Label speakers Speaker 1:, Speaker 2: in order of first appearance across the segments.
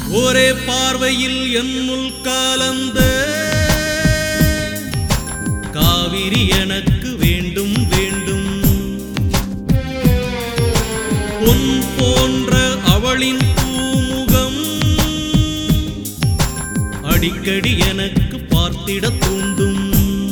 Speaker 1: ஒரே பார்வையில் என்னுள் கலந்த காவிரி எனக்கு வேண்டும் வேண்டும். பொன் போன்ற அவளின் பூமுகம் அடிக்கடி எனக்கு பார்த்திட தூண்டும்.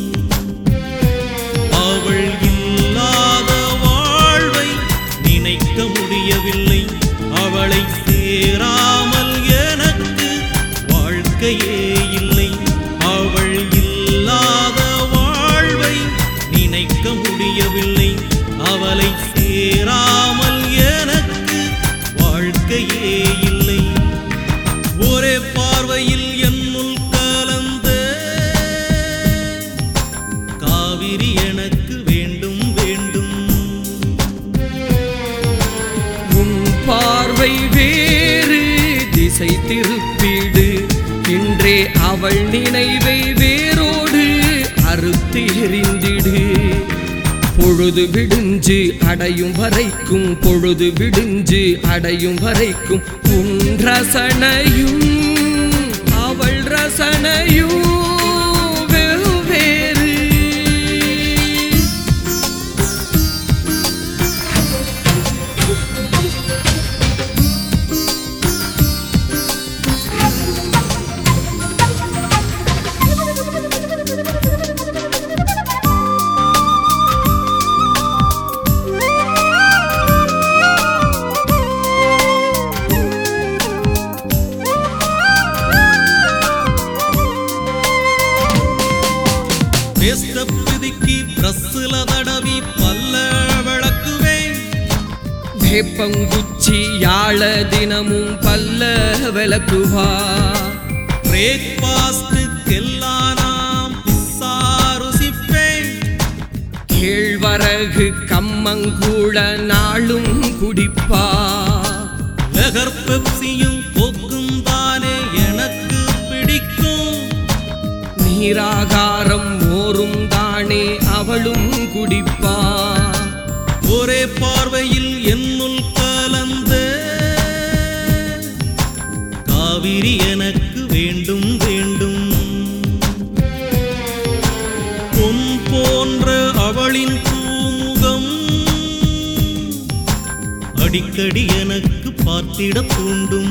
Speaker 1: அவள் இல்லாத வாழ்வை நினைக்க முடியவில்லை. அவளை சேராமல் எனக்கு வாழ்க்கையே இல்லை. அவள் இல்லாத வாழ்வை நினைக்க முடியவில்லை. அவளை சேராமல் எனக்கு வாழ்க்கையே இல்லை. ஒரே பார்வையில் என்னுள் கலந்த காவிரி எனக்கு வேண்டும் வேண்டும்.
Speaker 2: உன் பார்வை வேறு திசை திருப்பிடு. இன்றே அவள் நினைவை வேரோடு அறுத்து எறிந்திடு. பொழுது விடிஞ்சு அடையும் வரைக்கும், பொழுது விடிஞ்சு அடையும் வரைக்கும் உன் ரசனையும் அவள் ரசனையும் வெவ்வேறு.
Speaker 1: பிதுக்கி பிரஸ்ல தடவி பல்ல விளக்குவேன்.
Speaker 2: வேப்பங்குச்சி யாழ தினமும் பல்ல விளக்குவா.
Speaker 1: பிரேக்பாஸ்டுக்கெல்லாம் நாம் பிஸ்ஸா ருசிப்பேன்.
Speaker 2: கேழ்வரகு கம்மங்கூழ நாளும் குடிப்பா.
Speaker 1: லகர் பெப்சியும் கோக்கும் தானே எனக்கு பிடிக்கும்.
Speaker 2: நீராகாரம் மோரும் தானே அவளும் குடிப்பா.
Speaker 1: ஒரே பார்வையில் என்னுள் கலந்த காவிரி எனக்கு வேண்டும் வேண்டும். பொன் போன்ற அவளின் பூமுகம் அடிக்கடி எனக்கு பார்த்திட தூண்டும்.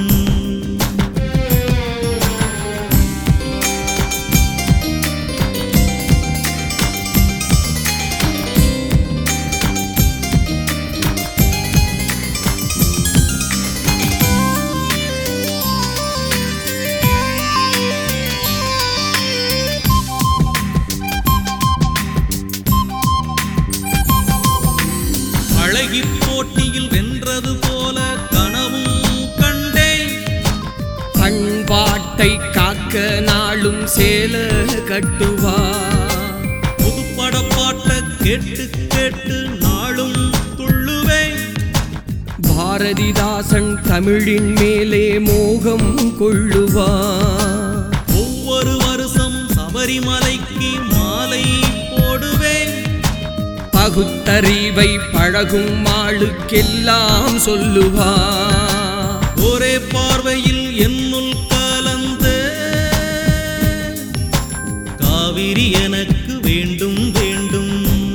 Speaker 1: அழகி போட்டியில் வென்றது போல கனவும் கண்டேன்.
Speaker 2: பண்பாட்டை காக்க நாளும் சேல கட்டுவா.
Speaker 1: புதுப்பட பாட்ட கேட்டு கேட்டு நாளும் துள்ளுவேன்.
Speaker 2: பாரதிதாசன் தமிழின் மேலே மோகம் கொள்ளுவா.
Speaker 1: ஒவ்வொரு வருஷம் சபரிமலைக்கு மாலை போடுவேன்.
Speaker 2: பகுத்தறிவை பழகும் மாளுக்கெல்லாம் சொல்லுவா.
Speaker 1: ஒரே பார்வையில் என்னுள் கலந்த காவிரி எனக்கு வேண்டும் வேண்டும்.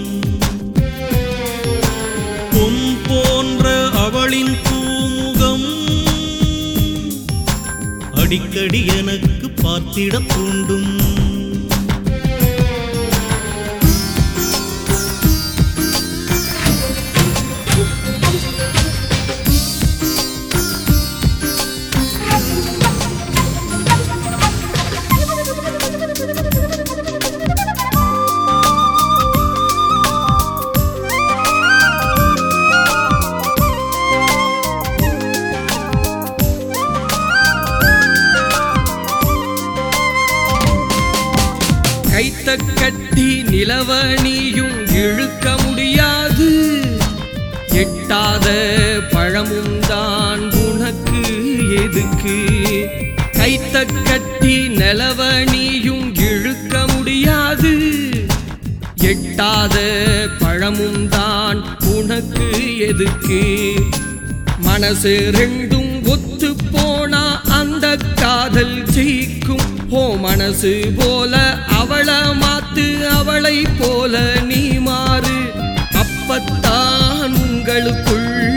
Speaker 1: பொன் போன்ற அவளின் பூமுகம் அடிக்கடி எனக்கு பார்த்திட தூண்டும்.
Speaker 2: கைத்த கட்டி நிலவணியும் இழுக்க முடியாது. எட்டாத பழமும் தான் உனக்கு எதுக்கு. கைத்த கட்டி நிலவணியும் இழுக்க முடியாது. எட்டாத பழமும் தான் உனக்கு எதுக்கு. மனசு ரெண்டும் ஒத்து போனா அந்த காதல் ஜெயிக்கும். ஓ மனசு போல அவளை மாத்து, அவளை போல நீ மாறு. அப்பத்தான் உங்களுக்குள்